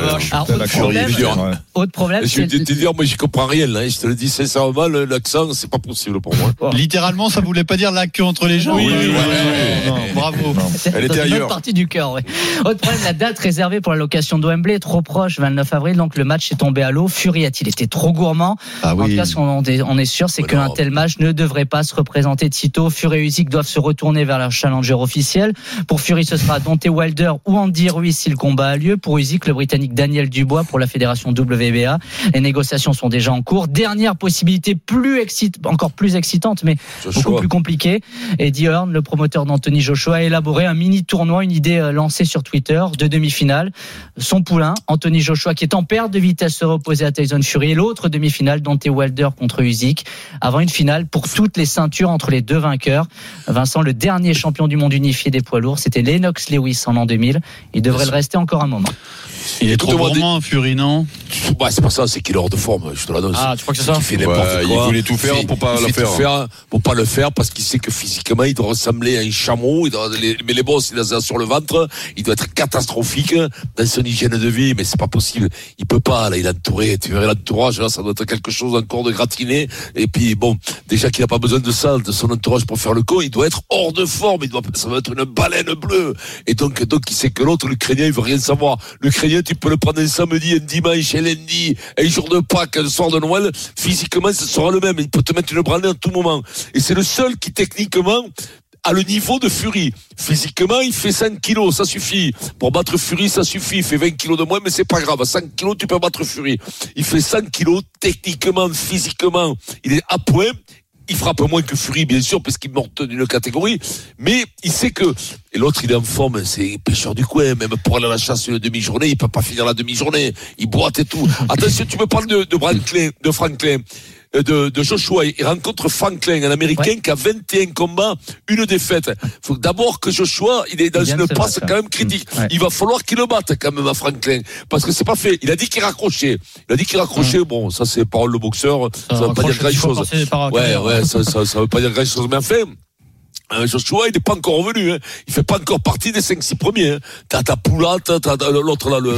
Autre problème. Je vais te dire, moi, j'y comprends rien, là. Je te le dis sincèrement, l'accent, c'est pas possible pour moi. Littéralement, ça voulait pas dire la queue entre les jambes. Oui. Bravo. Elle était dans une ailleurs. autre partie du cœur. Oui. Autre problème, la date réservée pour la location de Wembley est trop proche, 29 avril, donc le match est tombé à l'eau. Fury a-t-il été trop gourmand? En tout cas, ce qu'on est sûr, c'est qu'un tel match ne devrait pas se représenter de sitôt. Fury et Usyk doivent se retourner vers leur challenger officiel. Pour Fury, ce sera Deontay Wilder ou Andy Ruiz si le combat a lieu. Pour Usyk, le Britannique Daniel Dubois pour la fédération WBA. Les négociations sont déjà en cours. Dernière possibilité encore plus excitante, mais beaucoup plus compliquée. Eddie Hearn, le promoteur d'Anthony Joshua, a élaboré un mini tournoi, une idée lancée sur Twitter de demi-finale. Son poulain, Anthony Joshua, qui est en perte de vitesse, sera opposé à Tyson Fury, et l'autre demi-finale, Deontay Wilder contre Usyk, avant une finale pour toutes les ceintures entre les deux vainqueurs. Vincent, le dernier champion du monde unifié des poids lourds, c'était Lennox Lewis en l'an 2000. Il devrait le rester encore un moment. Il est trop gourmand, Fury, non? C'est pas ça, c'est qu'il est hors de forme, je te l'annonce. Ah, tu crois que c'est ça? Il fait n'importe quoi. Il voulait tout faire pour pas le faire. Pour pas le faire, parce qu'il sait que physiquement, il doit ressembler à un chameau. Mais les bosses, il a ça sur le ventre. Il doit être catastrophique dans son hygiène de vie, mais c'est pas possible. Il peut pas, là, il est entouré. Tu verrais l'entourage, là, ça doit être quelque chose encore de gratiné. Et puis, bon, déjà qu'il a pas besoin de ça, de son entourage pour faire le con, il doit être hors de forme. Ça doit être une baleine bleue. Et donc, il sait que l'autre, l'Ukrainien, il veut rien savoir. L'Ukrainien, tu peux le prendre un samedi, un dimanche, un lundi, un jour de Pâques, un soir de Noël. Physiquement, ce sera le même. Il peut te mettre une branlée à tout moment. Et c'est le seul qui, techniquement, à le niveau de Fury. Physiquement, il fait 5 kilos, ça suffit. Pour battre Fury, ça suffit. Il fait 20 kilos de moins, mais c'est pas grave. À 5 kilos, tu peux battre Fury. Il fait 5 kilos, techniquement, physiquement. Il est à point. Il frappe moins que Fury, bien sûr, parce qu'il monte d'une catégorie. Mais il sait que, et l'autre, il est en forme, c'est pêcheur du coin. Même pour aller à la chasse une demi-journée, il peut pas finir la demi-journée. Il boite et tout. Attention, tu me parles de Franklin. De Joshua, il rencontre Franklin, un Américain qui a 21 combats, une défaite. Faut d'abord que Joshua, il est dans une passe quand même critique. Il va falloir qu'il le batte quand même à Franklin, parce que c'est pas fait. Il a dit qu'il raccrochait. Bon, ça c'est parole de boxeur, ça veut pas dire grand chose. Ça veut pas dire grand chose, mais enfin, Joshua, il n'est pas encore revenu, hein. Il fait pas encore partie des 5-6 premiers, hein. T'as Poulat, t'as l'autre là,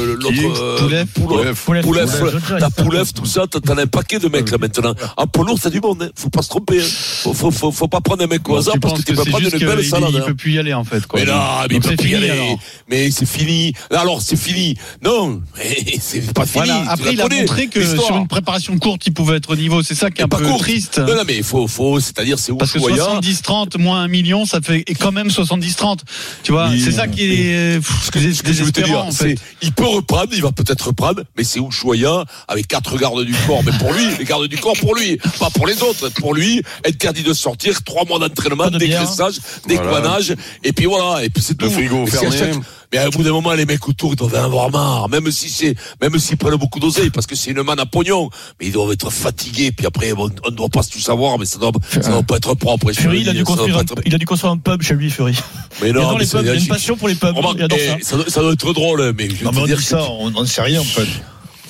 Poulev, t'as Poulev, tout ça, t'as un paquet de mecs là maintenant. En poids lourd, t'as du monde, hein. Faut pas se tromper, hein. Faut pas prendre un mec au hasard parce que tu peux prendre une belle salade. Il peut plus y aller en fait, quoi. Mais non, mais il peut plus y aller. Mais c'est fini. Alors c'est fini. Non, mais c'est pas fini. Voilà. Après, il a montré que sur une préparation courte, il pouvait être au niveau. C'est ça qui est un peu triste. Non, mais il faut, c'est-à-dire c'est où parce que 70-30 moins 1 million, ça fait quand même 70-30. Tu vois, c'est ça qui est ce que je veux te dire, en fait. Il peut reprendre, il va peut-être reprendre, mais c'est Ushuaïa avec 4 gardes du corps. Mais pour lui, les gardes du corps pour lui, pas pour les autres. Pour lui, interdit de sortir, 3 mois d'entraînement, dégraissage, décoignage, et puis voilà, et puis c'est tout. Le frigo fermé. Mais au bout d'un moment, les mecs autour, ils doivent en avoir marre. Même s'ils prennent beaucoup d'oseille, parce que c'est une manne à pognon. Mais ils doivent être fatigués. Puis après, on ne doit pas tout savoir, mais ça doit pas être propre. Fury, il a dû construire un pub chez lui, Fury. Mais non, il a une passion pour les pubs. Il adore ça doit être drôle, mais je veux dire ça, on ne sait rien, en fait.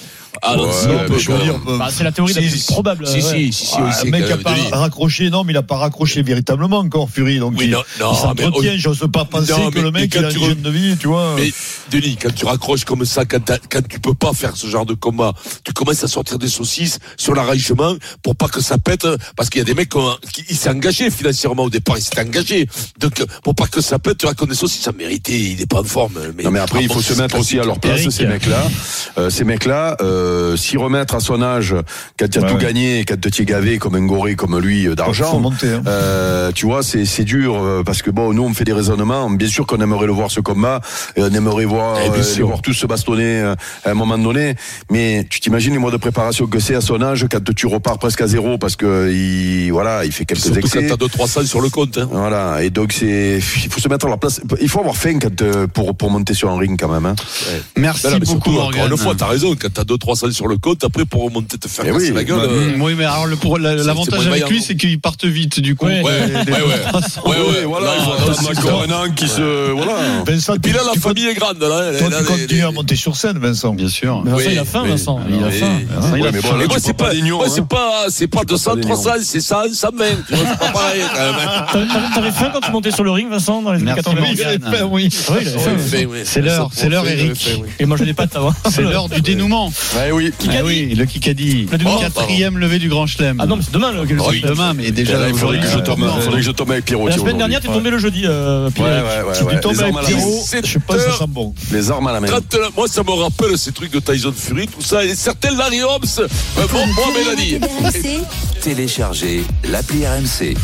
c'est la théorie la plus probable. Le mec a pas raccroché, non, mais il a pas raccroché véritablement encore, Fury. Donc il s'entretient. J'ose pas penser que le mec il a une hygiène de vie, tu vois. Mais Denis, quand tu raccroches comme ça, quand tu peux pas faire ce genre de combat, tu commences à sortir des saucisses sur l'arrangement pour pas que ça pète, parce qu'il y a des mecs qui s'est engagé financièrement au départ, il s'est engagé. Donc pour pas que ça pète, tu racontes des saucisses, ça méritait, il est pas en forme. Non mais après il faut se mettre aussi à leur place, ces mecs-là, s'y remettre à son âge, quand tu as tout gagné, quand tu es gavé comme un goré comme lui d'argent, tu vois, c'est dur, parce que bon, nous on fait des raisonnements, bien sûr qu'on aimerait le voir ce combat, et on aimerait voir les voir tous se bastonner à un moment donné, mais tu t'imagines les mois de préparation que c'est à son âge, quand tu repars presque à zéro, parce que il fait quelques surtout excès. Quand t'as 200-300 sur le compte. Voilà, et donc il faut se mettre à leur place, il faut avoir faim pour monter sur un ring quand même. Merci beaucoup Morgan. Une fois, t'as raison, quand t'as 200-300 sur le compte, après pour remonter te faire casser la gueule. Oui, mais alors l'avantage avec lui, c'est qu'il parte vite du coup. Ouais, voilà, encore un an qui se Vincent, puis là la famille est grande là. Toi tu continues à monter sur scène, Vincent. Bien sûr. Vincent il a faim, Vincent. Il a faim. Mais moi c'est pas 200, 300, c'est 100, 120. Tu vois, c'est pas pareil quand même. T'avais faim quand tu montais sur le ring, Vincent, dans les années 80. Il avait faim, oui. C'est l'heure Eric. Et moi je n'ai pas de savoir. C'est l'heure du dénouement. Oui, le Kikadi. Le 4e levé du Grand Chelem. Ah non, mais c'est demain le demain, mais déjà aujourd'hui faudrait que je tombe avec Pierrot. La semaine dernière t'es tombé le jeudi. Si tu tombes avec Pierrot, je sais pas si ça sent bon. Les armes à la main. Moi ça me rappelle ces trucs de Tyson Fury, tout ça, et certains Larry Holmes. Moi Mélanie. Téléchargez l'appli RMC.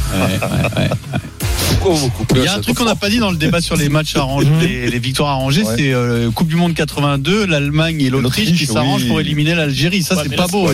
Il y a un truc qu'on n'a pas dit dans le débat sur les matchs arrangés, les victoires arrangées, c'est Coupe du Monde 82, l'Allemagne et l'Autriche qui s'arrangent pour éliminer l'Algérie. Ça, c'est pas beau.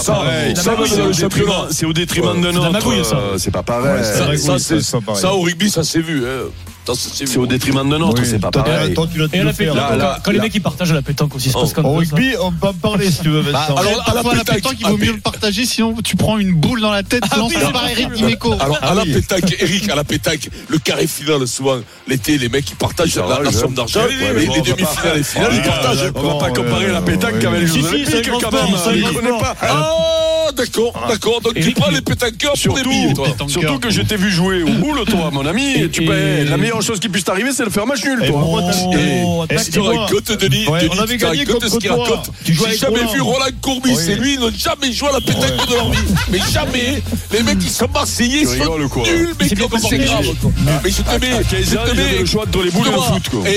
C'est au détriment de notre. C'est pas pareil. Ça au rugby, ça s'est vu. C'est au détriment de notre, c'est pas pareil. Et la pétanque, quand les mecs ils partagent la pétanque aussi, c'est parce qu'au rugby, on peut en parler si tu veux. Alors à la pétanque, il vaut mieux le partager, sinon tu prends une boule dans la tête lancée par Eric Dimeco. Alors à la pétanque, Eric, à la pétanque, le carré final souvent, l'été, les mecs ils partagent la somme d'argent, les demi-finales et finales, ils partagent. On va pas comparer la pétanque avec les Jeux Olympiques quand même. D'accord. Donc tu prends les pétanqueurs pour des billes, toi. Surtout que je t'ai vu jouer au boule, toi, mon ami. La meilleure chose qui puisse t'arriver, c'est de faire match nul, toi. Est-ce que tu racontes, Denis? On avait gagné contre toi. J'ai jamais vu Roland Courbis et lui, ils n'ont jamais joué à la pétanque de leur vie. Mais jamais. Les mecs, ils sont Marseillais, ils sont nuls, mais comme c'est grave. Mais je te mets le choix de les boules de foot, quoi.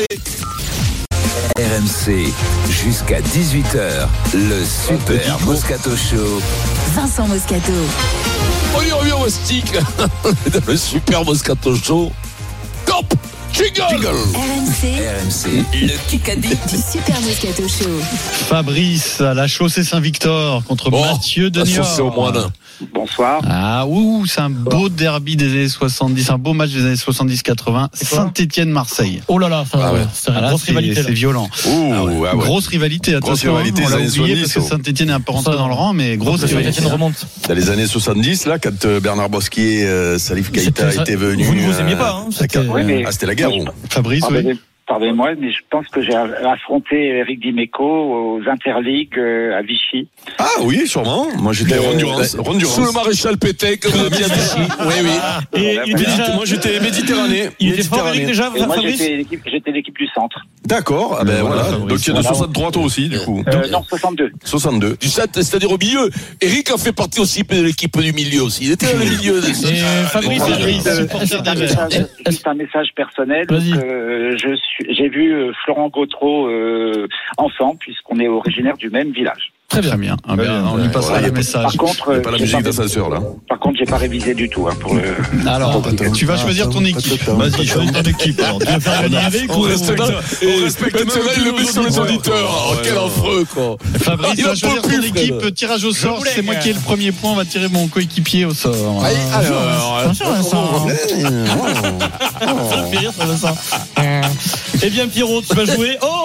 RMC, jusqu'à 18h, le Super Moscato Show. Vincent Moscato. On y revient au stick. Le Super Moscato Show. Top Jingle. RMC, le Kikadi du Super Moscato Show. Fabrice à la Chaussée Saint-Victor contre Mathieu de Niort. Bonsoir. C'est un beau derby des années 70, un beau match des années 70-80. Saint-Étienne-Marseille. Oh là là, c'est une grosse rivalité. C'est violent. Grosse rivalité, attention. On l'a oublié parce que Saint-Étienne n'est un peu rentré dans le rang, mais grosse rivalité. Remonte. Dans les années 70, là, quand Bernard Bosquier, Salif Keïta étaient venus. Vous ne vous aimiez pas, hein? C'était la guerre. Fabrice, oui. Pardonnez-moi, mais je pense que j'ai affronté Eric Dimeco aux Interligues à Vichy. Ah oui, sûrement. Moi j'étais Ron-Durance. Sous le maréchal Pétain, comme on a dit à Vichy. Oui. Et moi j'étais Méditerranée. Il était fort, Eric, déjà. Et moi j'étais l'équipe du centre. D'accord. Ah ben voilà. Donc tu es de 63 toi aussi, du coup. Non, 62. 62. Du 7, c'est-à-dire au milieu. Eric a fait partie aussi de l'équipe du milieu aussi. Il était dans le milieu. Fabrice, c'est un message personnel. J'ai vu Florent Gautreau enfant, puisqu'on est originaire du même village. Très bien. On lui passera le message. Par contre, pas la musique d'ascenseur là. Par contre, j'ai pas révisé du tout pour le. Alors, tu vas choisir ton équipe. Vas-y, choisis ton équipe. Alors, tu vas faire gagner avec ou on respecte maintenant, il le met sur les auditeurs. Quel affreux, quoi. Fabrice, tu vas choisir ton équipe. Tirage au sort. C'est moi qui ai le premier point. On va tirer mon coéquipier au sort. Attention, Vincent. Ça me fait rire, ça, Vincent. Eh bien, Pierrot, tu vas jouer. Oh,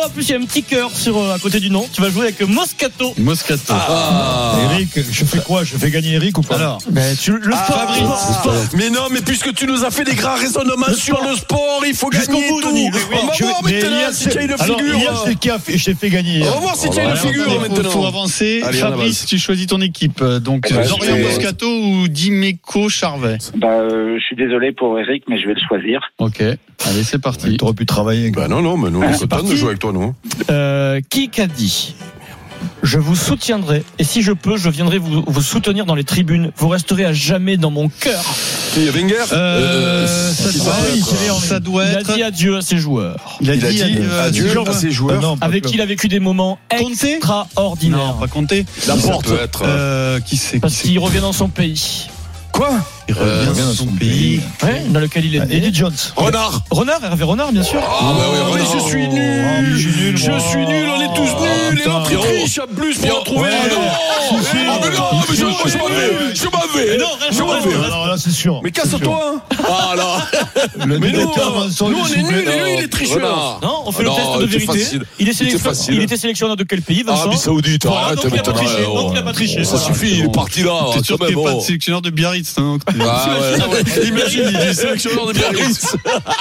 en plus il y a un petit cœur à côté du nom. Tu vas jouer avec Moscato. Eric, je fais quoi? Je fais gagner Eric ou pas? Alors, le sport. Mais non, mais puisque tu nous as fait des grands raisonnements sur le sport, il faut gagner tout. On va voir maintenant si tu as une figure. Je t'ai fait gagner. On va voir si tu as une figure maintenant. Il faut avancer. Fabrice, tu choisis ton équipe. Donc, Dorian Moscato ou Dimeco Charvet? Je suis désolé pour Eric, mais je vais le choisir. Ok. Allez, c'est parti. T'aurais pu travailler. Non, mais nous, on est content de jouer avec toi, nous. Qui a dit? Je vous soutiendrai et si je peux, je viendrai vous soutenir dans les tribunes. Vous resterez à jamais dans mon cœur. Il y a Wenger. Ça doit être. Il a dit adieu à ses joueurs. Il a dit adieu à ses joueurs. Avec qui il a vécu des moments extraordinaires. Non, pas compter. Laporte. Qui c'est? Parce qu'il revient dans son pays. Quoi? Il revient dans son pays. Ouais, dans lequel il est né. Eddie Jones. Hervé Renard, bien sûr. Oui, je suis nul. On est tous nuls. Et l'autre, il triche en plus pour en trouver. Je m'en vais. Alors là, c'est sûr. Mais casse-toi. Mais nous, on est nuls et lui, il est tricheur. Non, on fait le test de vérité. Il était sélectionneur de quel pays, Vincent? Arabie Saoudite. Arrête, donc il n'a pas triché. Ça suffit, il est parti là. T'es sûr qu'il n'est pas sélectionneur de Biarritz? Imagine, il est sélectionneur de Biarritz.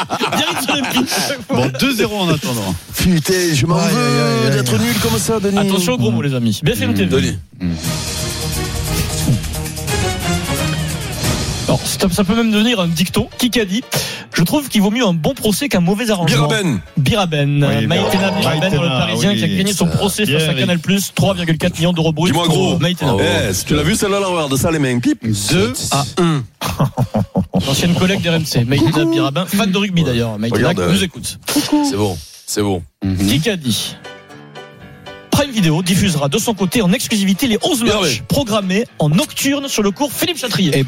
Bon, 2-0 en attendant. Putain, je m'en veux d'être nul comme ça, Denis. Attention au gros mot, les amis. BFM TV. Denis. Alors, ça peut même devenir un dicton. Qui a dit? Je trouve qu'il vaut mieux un bon procès qu'un mauvais arrangement. Biraben. Oui, Maïtena Biraben, le Parisien qui a gagné son procès face à Canal+, 3,4 millions d'euros bruts. Dis-moi gros. Maïtena. Tu l'as vu celle-là, regarde ça, les mains. Pip. 2-1. L'ancienne collègue d'RMC, Maïtena Biraben, fan de rugby d'ailleurs. Maïtena qui nous écoute. C'est bon. Qui a dit? Prime Video diffusera de son côté en exclusivité les 11 matchs programmés en nocturne sur le cours Philippe Chatrier.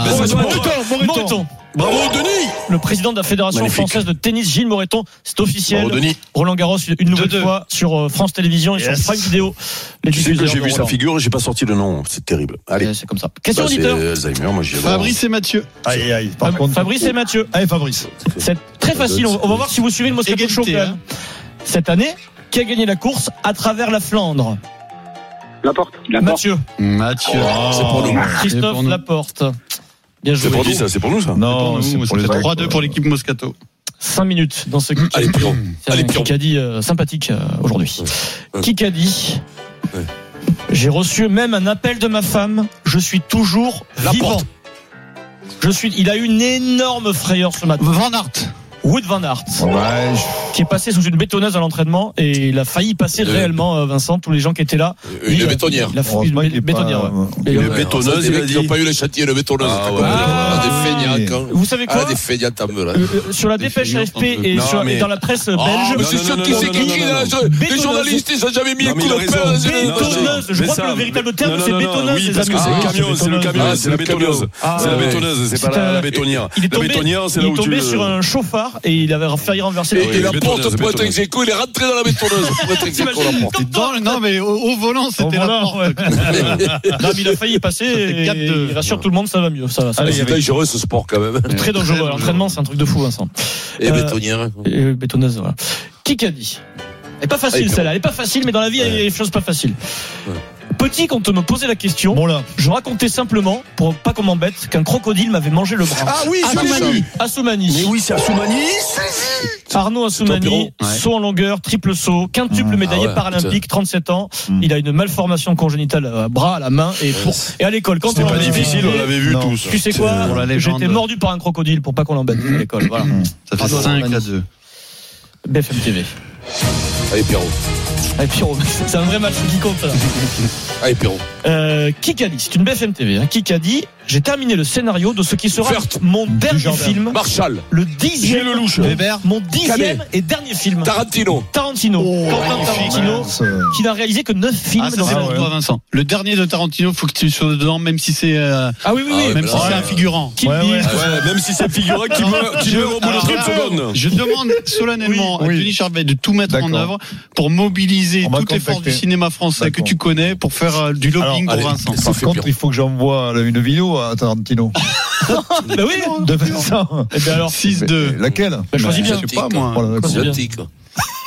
Moreton. Bravo, Denis. Le président de la Fédération française de tennis, Gilles Moreton, c'est officiel. Bravo, Denis. Roland Garros, une nouvelle fois sur France Télévisions et sur Prime Video. Tu sais que j'ai vu sa figure et j'ai pas sorti le nom. C'est terrible. Allez. C'est comme ça. Question auditeur. Alzheimer, moi j'y ai. Fabrice et Mathieu. Aïe. Fabrice et Mathieu. Allez, Fabrice. C'est très facile. On va voir si vous suivez le Moscato Show quand même. Cette année, qui a gagné la course à travers la Flandre? Laporte. Mathieu. C'est pour nous. Christophe Laporte. Bien joué. C'est pour nous ça. Non, c'est pour les 3-2 pour l'équipe Moscato. 5 minutes dans ce Allez, Piron. Qui a dit sympathique aujourd'hui. Qui a dit? J'ai reçu même un appel de ma femme. Je suis toujours vivant. Il a eu une énorme frayeur ce matin. Wout van Aert, qui est passé sous une bétonneuse à l'entraînement et il a failli passer réellement, Vincent, tous les gens qui étaient là. Une bétonnière. Une bétonnière. Une bétonneuse, il a dit. Ils n'ont pas eu les chantiers de bétonneuse. Des feignants. Vous savez quoi? Des feignants, sur la dépêche AFP et dans la presse belge. Mais c'est sûr qui s'est écrit là. Les journalistes, ils n'ont jamais mis un coup de pelle. Bétonneuse. Je crois que le véritable terme, c'est bétonneuse. Oui, parce que c'est le camion, c'est la bétonneuse. C'est la bétonneuse, c'est pas la bétonnière. La bétonnière, c'est là où tu. Il est tombé sur un chauffard et il avait failli renverser et la porte pour être ex-aequo, il est rentré dans la bétonneuse pour être ex-aequo la porte. Non mais au volant c'était la porte. Non mais il a failli y passer et il rassure tout le monde, ça va mieux. C'est dangereux ce sport quand même. Très dangereux, l'entraînement c'est un truc de fou, Vincent. Et bétonnière. Et bétonneuse, voilà. Qui a dit? Elle est pas facile celle-là, elle est pas facile, mais dans la vie il y a des choses pas faciles. Petit, quand on me posait la question, je racontais simplement, pour pas qu'on m'embête, qu'un crocodile m'avait mangé le bras. Ah oui, Assoumani. Mais oui, c'est Assoumani. Arnaud Assoumani, saut en longueur, triple saut, quintuple médaillé paralympique, 37 ans. Il a une malformation congénitale à bras, à la main et à l'école. Quand c'était pas difficile, on l'avait vu tous. Tu sais quoi? J'étais mordu par un crocodile pour pas qu'on l'embête à l'école. Voilà. Ça fait 5-2. BFM TV. Allez, Pierrot. C'est un vrai match qui compte là. Allez, Pierrot. Qui a dit? C'est une BFM TV. Qui a dit? J'ai terminé le scénario de ce qui sera mon dernier film. Marshall. Le 10e. Weber. Mon 10e et dernier film. Tarantino. Quentin Tarantino, qui n'a réalisé que 9 films dans sa vie. Vincent. Le dernier de Tarantino, faut que tu sois dedans, même si c'est. Oui. Même si c'est un figurant. Même si c'est un figurant qui meurt au bout de 30 secondes. Je demande solennellement à Denis Charvet de tout mettre en œuvre pour mobiliser toutes les forces du cinéma français que tu connais pour faire du lobbying pour Vincent. Par contre, il faut que j'envoie une vidéo à Tarantino. Bah oui. De Vincent. Et bien alors 6-2. Laquelle? Choisis bien. Je sais pas moi.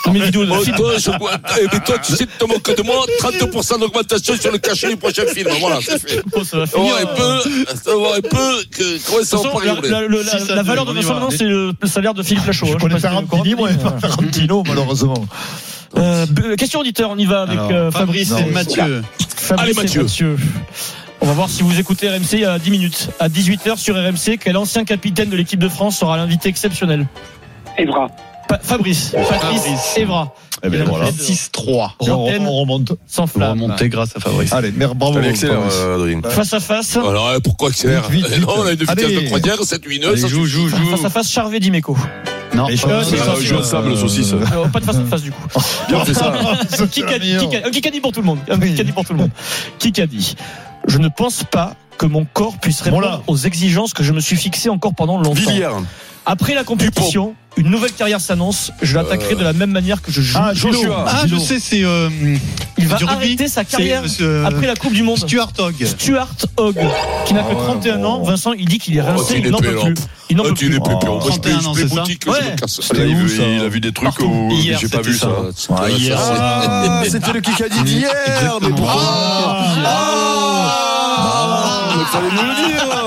Mes vidéos de mais toi, tu sais, tu te moques de moi, 30% d'augmentation sur le cachet du prochain film. Voilà, c'est fait. Ça va finir. Voir un peu comment ça va pas rigoler. La valeur de Vincent maintenant, c'est le salaire de Philippe Lachaud. Je connais Tarantino, moi, pas Tarantino, malheureusement. Question auditeur, on y va avec Fabrice et Mathieu. Allez, Mathieu. On va voir si vous écoutez RMC il y a 10 minutes. À 18h sur RMC, quel ancien capitaine de l'équipe de France sera l'invité exceptionnel? Evra. Fabrice Evra. Eh bien voilà. 6-3. On remonte. Sans flamme. Remonter grâce à Fabrice. Allez, bravo. Allez, excellent, Adrien. Face à face. Alors, pourquoi accélère? Non, on a une vitesse de croisière, 7-8-9. Joue. Face à face, Charvet Dimeco. Non, joue de sable, saucisse. Pas de face à face du coup. Bien, on fait ça. Kikadi pour tout le monde. Kikadi. Je ne pense pas que mon corps puisse répondre aux exigences que je me suis fixées encore pendant longtemps. Villiers. Après la compétition, une nouvelle carrière s'annonce. Je l'attaquerai de la même manière que je joue. Je sais, c'est. Il va arrêter sa carrière après la Coupe du Monde. Stuart Hogg, qui n'a que 31 ans. Vincent, il dit qu'il est rincé, il n'en peut plus. Il n'en peut plus. 31 ans, c'est ça. Il a vu des trucs où j'ai pas vu ça. Hier. C'était le Kikadi d'hier. Mais il fallait nous le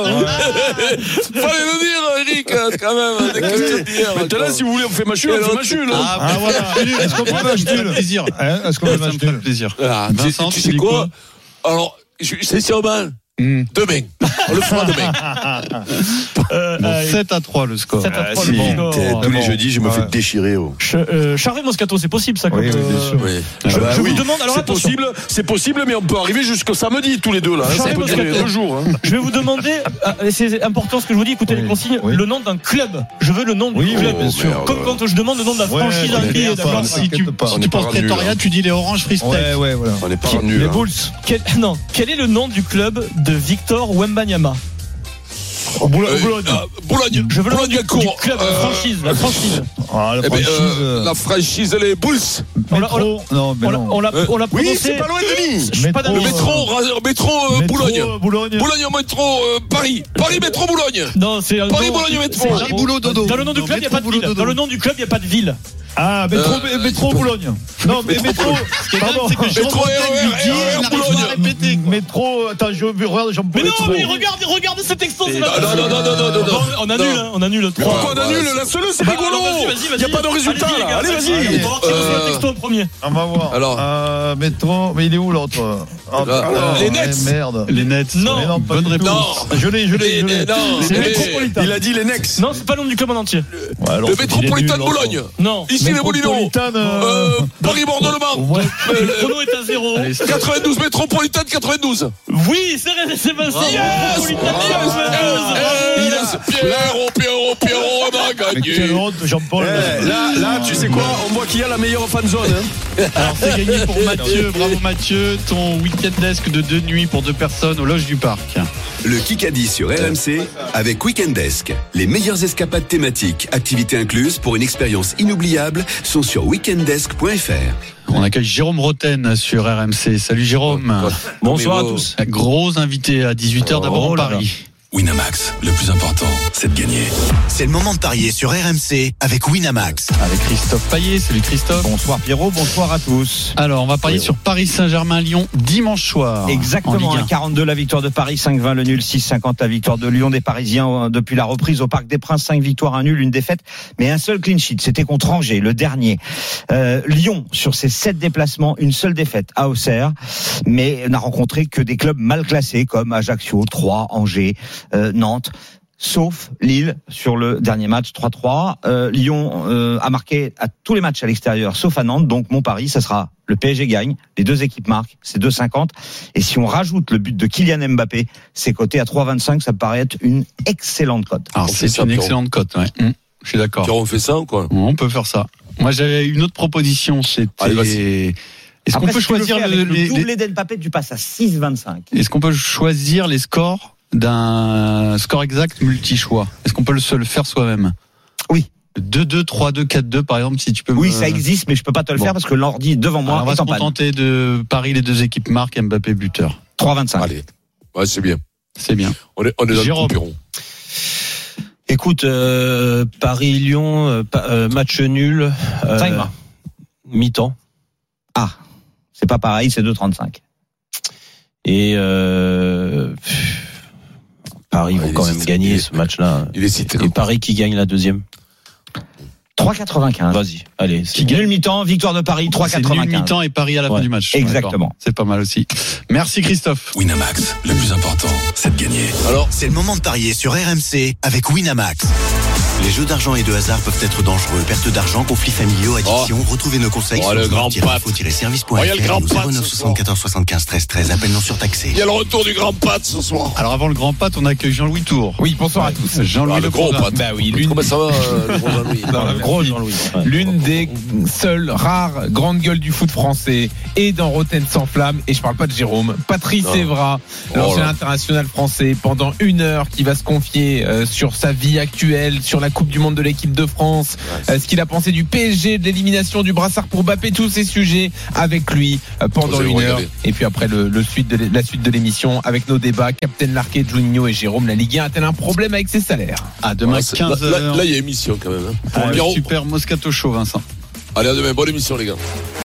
dire, Eric, quand même. Des questions d'hier. Maintenant, si vous voulez, on fait match nul. voilà. Est-ce qu'on fait match nul? Est-ce qu'on fait match nul? Plaisir. Vincent, tu sais quoi? Alors, c'est sûrement. Demain. On le fera demain. 7-3 le score. 7-3 le score. Tous les jeudis, je me fais déchirer. Charvet Moscato, c'est possible ça? Oui, bien sûr. Je vous demande. Alors c'est possible, mais on peut arriver jusqu'au samedi tous les deux là. Ça peut durer 2 jours. Je vais vous demander, et c'est important ce que je vous dis, écoutez les consignes, le nom d'un club. Je veux le nom du club. Bien sûr. Comme quand je demande le nom de la franchise d'un pays. Si tu penses Pretoria, tu dis les Orange Free State. Voilà. On n'est pas revenu. Les Bulls. Quel est le nom du club de Victor Wembanyama? Boulogne. Je veux le nom du club, la franchise. La franchise, les Bulls. On l'a prononcé. Oui, c'est pas loin de Nice. Le métro Boulogne. Boulogne métro Paris. Paris métro Boulogne. Non, c'est Paris Boulogne métro. Paris Boulot Dodo. Dans le nom du club, il n'y a pas de ville. Dans le nom du club, il n'y a pas de ville. Métro Boulogne. Non, mais métro. Pardon. Métro RER Boulogne. Métro. Attends, regarde, j'en peux. Mais non, mais regarde cet extrait. Non. On annule. Pourquoi on annule? Laisse-le, c'est rigolo. Il n'y a pas de résultat là. Allez, vas-y. Le texto en premier. On va voir. Alors. Métro. Mais il est où l'autre? Les Nets. Merde. Les Nets. Non. Bonne réponse. Je l'ai. C'est Métropolitain. Il a dit les Nex. Non, c'est pas le nom du club en entier. Le Métropolitain de Boulogne. Non. Ici les Moulineaux. Paris-Bordeaux-le-Mans. Le chrono est à 0. 92, Métropolitain de 92. Oui, c'est Vincent. Métropolitain Pierrot, on a gagné. Quelle honte, Jean-Paul. Là, tu sais quoi? On voit qu'il y a la meilleure fan zone. Alors, c'est gagné pour Mathieu. Bravo Mathieu. Ton week-end desk de 2 nuits pour 2 personnes au Loge du Parc. Le Kikadi sur RMC avec Weekend Desk. Les meilleures escapades thématiques, activités incluses pour une expérience inoubliable sont sur weekenddesk.fr. On accueille Jérôme Roten sur RMC. Salut Jérôme. Bonsoir à tous. Gros invité à 18h d'abord Paris. Winamax, le plus important, c'est de gagner. C'est le moment de parier sur RMC avec Winamax. Avec Christophe Payet. Salut Christophe. Bonsoir Pierrot, bonsoir à tous. Alors, on va parier sur Paris Saint-Germain-Lyon dimanche soir. Exactement, 1,42 la victoire de Paris, 5,20 le nul, 6,50 la victoire de Lyon des Parisiens depuis la reprise au Parc des Princes, 5 victoires, 1 nul, 1 défaite, mais un seul clean sheet, c'était contre Angers, le dernier. Lyon, sur ses 7 déplacements, une seule défaite à Auxerre, mais n'a rencontré que des clubs mal classés comme Ajaccio, Troyes, Angers, Nantes, sauf Lille sur le dernier match 3-3. Lyon a marqué à tous les matchs à l'extérieur sauf à Nantes, donc mon pari ça sera le PSG gagne, les deux équipes marquent, c'est 2,50, et si on rajoute le but de Kylian Mbappé, c'est coté à 3,25, ça me paraît être une excellente cote. Alors c'est une excellente cote, ouais. Je suis d'accord. On fait ça ou quoi? On peut faire ça. Moi j'avais une autre proposition, c'était... Est-ce qu'on peut choisir le doublé d'Mbappé, tu passes à 6,25. Est-ce qu'on peut choisir les scores d'un score exact multi-choix? Est-ce qu'on peut se le faire soi-même? Oui. 2-2, 3-2, 4-2 par exemple, si tu peux. Oui, ça existe, mais je peux pas te le faire parce que l'ordi devant moi. Alors, on va se contenter de Paris, les deux équipes marquent, Mbappé buteur. 3,25. Allez. Ouais, c'est bien. C'est bien. On est dans Jérôme. le coup, Écoute, Paris-Lyon, match nul. 5,20. mi-temps. Ah, c'est pas pareil, c'est 2,35. Et Paris vont quand même gagner ce match-là. Et Paris qui gagne la deuxième. 3,95. Vas-y, allez. Qui gagne mi-temps, victoire de Paris, 3,95. C'est nul mi-temps et Paris à la fin du match. Exactement. C'est pas mal aussi. Merci Christophe. Winamax, le plus important, c'est de gagner. Alors, c'est le moment de parier sur RMC avec Winamax. Les jeux d'argent et de hasard peuvent être dangereux. Perte d'argent, conflits familiaux, addiction. Retrouvez nos conseils sur le grand info-service.fr. Il y a le grand 09 74 75 13 13. Appel non surtaxé. Il y a le retour du grand Pat ce soir. Alors avant le grand Pat, on accueille Jean-Louis Tour. Oui, bonsoir à tous. Jean-Louis le gros Pat. Bah oui, Comment ça va, le gros Jean-Louis? Le gros Jean-Louis. L'une des seules rares grandes gueules du foot français est dans Rotten sans flamme. Et je parle pas de Jérôme. Patrice Evra, l'ancien international français, pendant 1 heure, qui va se confier sur sa vie actuelle, sur la Coupe du Monde de l'équipe de France, ce qu'il a pensé du PSG, de l'élimination du brassard pour Mbappé, tous ces sujets avec lui pendant 1 heure. Et puis après la suite de l'émission avec nos débats, Captain Larquet, Juninho et Jérôme. La Ligue 1 a-t-elle un problème avec ses salaires? Demain 15h. Là, il y a émission quand même. Super Moscato Show, Vincent. Allez, à demain. Bonne émission, les gars.